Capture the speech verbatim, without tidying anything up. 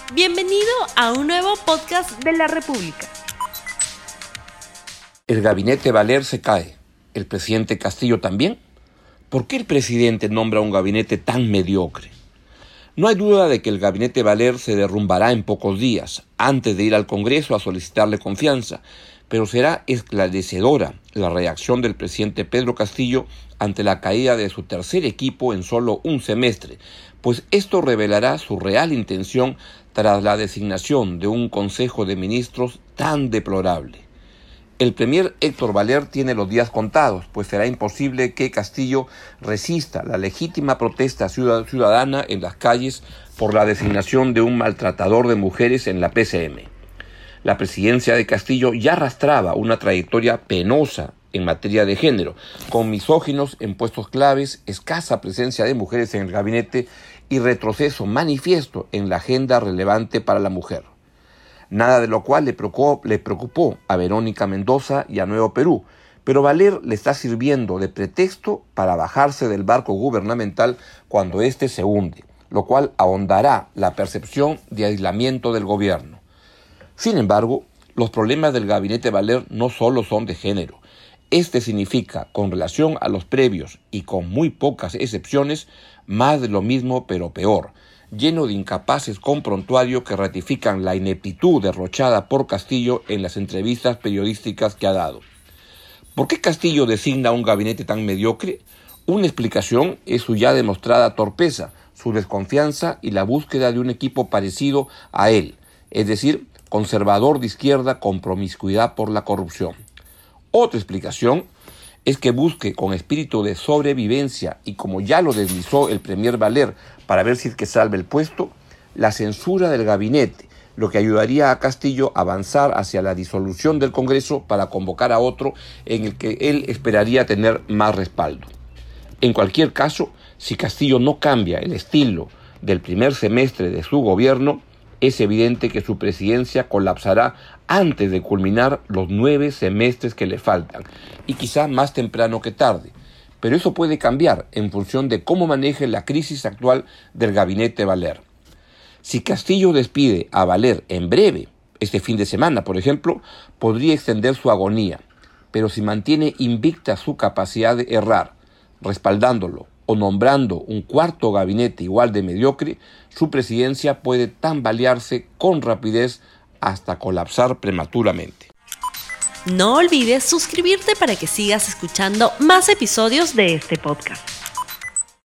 Bienvenido a un nuevo podcast de la República. El gabinete Valer se cae. ¿El presidente Castillo también? ¿Por qué el presidente nombra un gabinete tan mediocre? No hay duda de que el gabinete Valer se derrumbará en pocos días, antes de ir al Congreso a solicitarle confianza, pero será esclarecedora la reacción del presidente Pedro Castillo ante la caída de su tercer equipo en solo un semestre, pues esto revelará su real intención tras la designación de un Consejo de Ministros tan deplorable. El premier Héctor Valer tiene los días contados, pues será imposible que Castillo resista la legítima protesta ciudadana en las calles por la designación de un maltratador de mujeres en la P C M. La presidencia de Castillo ya arrastraba una trayectoria penosa en materia de género, con misóginos en puestos claves, escasa presencia de mujeres en el gabinete y retroceso manifiesto en la agenda relevante para la mujer. Nada de lo cual le preocupó, le preocupó a Verónica Mendoza y a Nuevo Perú, pero Valer le está sirviendo de pretexto para bajarse del barco gubernamental cuando éste se hunde, lo cual ahondará la percepción de aislamiento del gobierno. Sin embargo, los problemas del gabinete Valer no solo son de género. Este significa, con relación a los previos y con muy pocas excepciones, más de lo mismo pero peor, lleno de incapaces con prontuario que ratifican la ineptitud derrochada por Castillo en las entrevistas periodísticas que ha dado. ¿Por qué Castillo designa un gabinete tan mediocre? Una explicación es su ya demostrada torpeza, su desconfianza y la búsqueda de un equipo parecido a él, es decir, conservador de izquierda con promiscuidad por la corrupción. Otra explicación es que busque con espíritu de sobrevivencia y como ya lo deslizó el premier Valer para ver si es que salve el puesto, la censura del gabinete, lo que ayudaría a Castillo a avanzar hacia la disolución del Congreso para convocar a otro en el que él esperaría tener más respaldo. En cualquier caso, si Castillo no cambia el estilo del primer semestre de su gobierno, es evidente que su presidencia colapsará antes de culminar los nueve semestres que le faltan, y quizá más temprano que tarde. Pero eso puede cambiar en función de cómo maneje la crisis actual del gabinete Valer. Si Castillo despide a Valer en breve, este fin de semana, por ejemplo, podría extender su agonía, pero si mantiene invicta su capacidad de errar, respaldándolo o nombrando un cuarto gabinete igual de mediocre, su presidencia puede tambalearse con rapidez hasta colapsar prematuramente. No olvides suscribirte para que sigas escuchando más episodios de este podcast.